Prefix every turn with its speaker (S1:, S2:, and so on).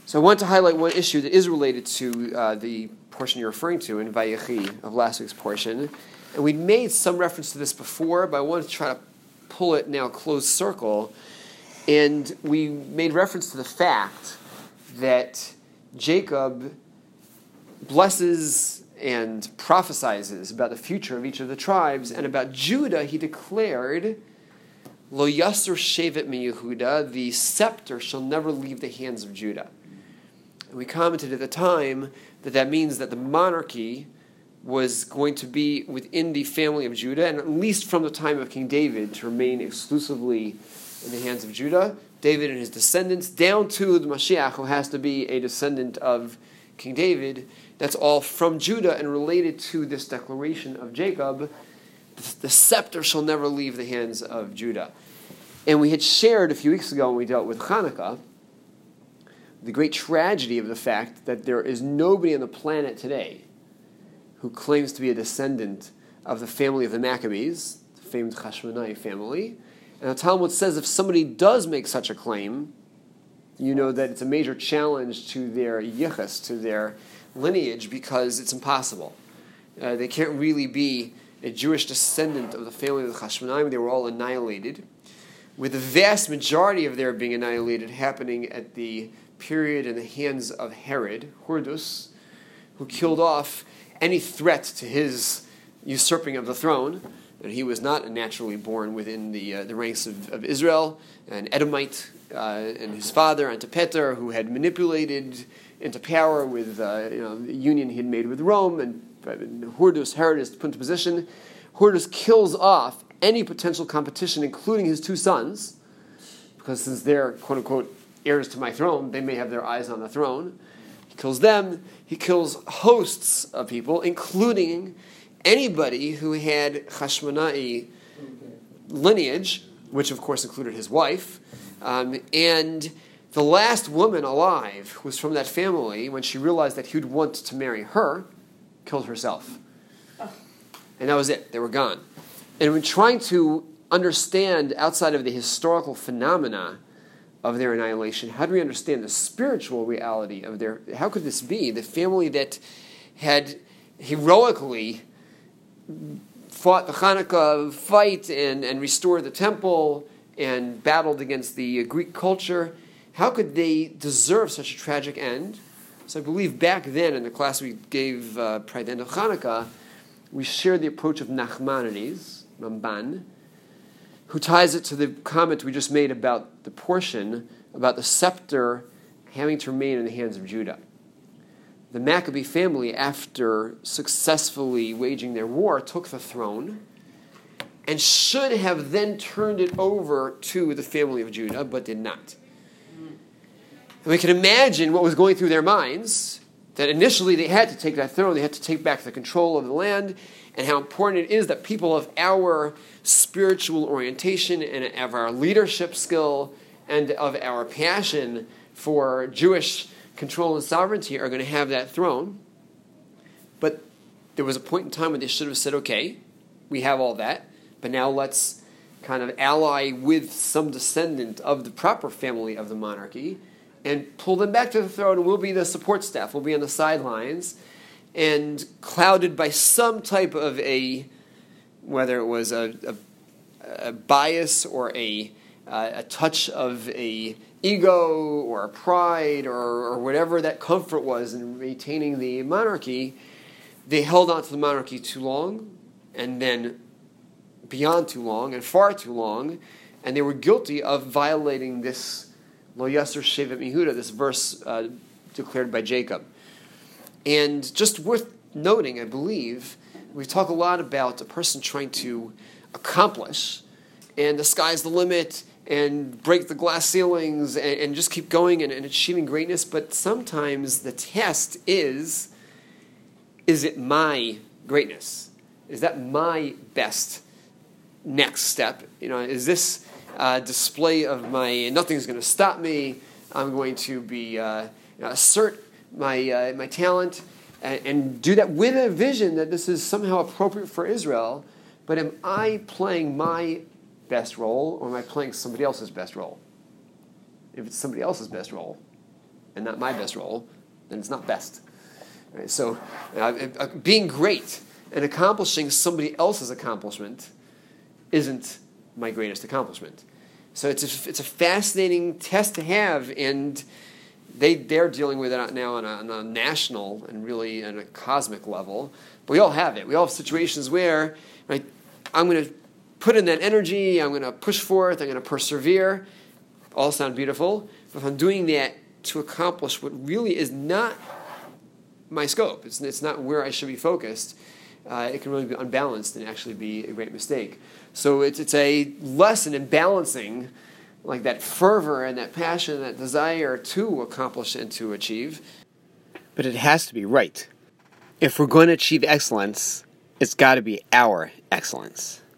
S1: So I want to highlight one issue that is related to the portion you're referring to in Vayechi of last week's portion. And we made some reference to this before, but I want to try to pull it now closed circle. And we made reference to the fact that Jacob blesses and prophesizes about the future of each of the tribes, and about Judah he declared, Lo yasur shevet mi Yehuda, the scepter shall never leave the hands of Judah. And we commented at the time that means that the monarchy was going to be within the family of Judah, and at least from the time of King David, to remain exclusively in the hands of Judah, David and his descendants, down to the Mashiach, who has to be a descendant of King David. That's all from Judah, and related to this declaration of Jacob, the scepter shall never leave the hands of Judah. And we had shared a few weeks ago when we dealt with Hanukkah, the great tragedy of the fact that there is nobody on the planet today who claims to be a descendant of the family of the Maccabees, the famed Hashmonai family. And the Talmud says if somebody does make such a claim, you know that it's a major challenge to their yichus, to their lineage, because it's impossible. They can't really be a Jewish descendant of the family of the Hashmonaim. They were all annihilated, with the vast majority of their being annihilated happening at the period in the hands of Herod, Hordus, who killed off any threat to his usurping of the throne. And he was not naturally born within the ranks of Israel, an Edomite, and his father, Antipater, who had manipulated into power with the union he had made with Rome, and Hordus, Herod, is put into position. Hordus kills off any potential competition, including his two sons, because since they're, quote-unquote, heirs to my throne, they may have their eyes on the throne. He kills them. He kills hosts of people, including anybody who had Hashmonai lineage, which of course included his wife. And the last woman alive who was from that family, when she realized that he would want to marry her, killed herself. And that was it. They were gone. And when trying to understand, outside of the historical phenomena of their annihilation, how do we understand the spiritual reality of their... How could this be? The family that had heroically fought the Hanukkah fight and restored the temple and battled against the Greek culture, how could they deserve such a tragic end? So I believe back then in the class we gave prior to the end of Hanukkah, we shared the approach of Nachmanides, Ramban, who ties it to the comment we just made about the portion, about the scepter having to remain in the hands of Judah. The Maccabee family, after successfully waging their war, took the throne and should have then turned it over to the family of Judah, but did not. And we can imagine what was going through their minds, that initially they had to take that throne, they had to take back the control of the land, and how important it is that people of our spiritual orientation and of our leadership skill and of our passion for Jewish control and sovereignty are going to have that throne. But there was a point in time when they should have said, okay, we have all that, but now let's kind of ally with some descendant of the proper family of the monarchy and pull them back to the throne, and we'll be the support staff, we'll be on the sidelines, and clouded by some type of a, whether it was a bias or a touch of a ego or a pride or whatever that comfort was in maintaining the monarchy, they held on to the monarchy too long, and then beyond too long, and far too long, and they were guilty of violating this Lo Yasser Shevet Mihuda, this verse declared by Jacob. And just worth noting, I believe, we talk a lot about a person trying to accomplish, and the sky's the limit, and break the glass ceilings, and just keep going and achieving greatness. But sometimes the test is it my greatness? Is that my best next step? Is this display of my, nothing's going to stop me, I'm going to be assert my talent, and do that with a vision that this is somehow appropriate for Israel, but am I playing my best role, or am I playing somebody else's best role? If it's somebody else's best role, and not my best role, then it's not best. Right? So being great and accomplishing somebody else's accomplishment isn't my greatest accomplishment. So it's a fascinating test to have, and they're dealing with it now on a national and really on a cosmic level. But we all have it. We all have situations where, right, I'm going to put in that energy, I'm going to push forth, I'm going to persevere. All sound beautiful. But if I'm doing that to accomplish what really is not my scope, it's not where I should be focused, it can really be unbalanced and actually be a great mistake. So it's a lesson in balancing like that fervor and that passion and that desire to accomplish and to achieve. But it has to be right. If we're going to achieve excellence, it's got to be our excellence.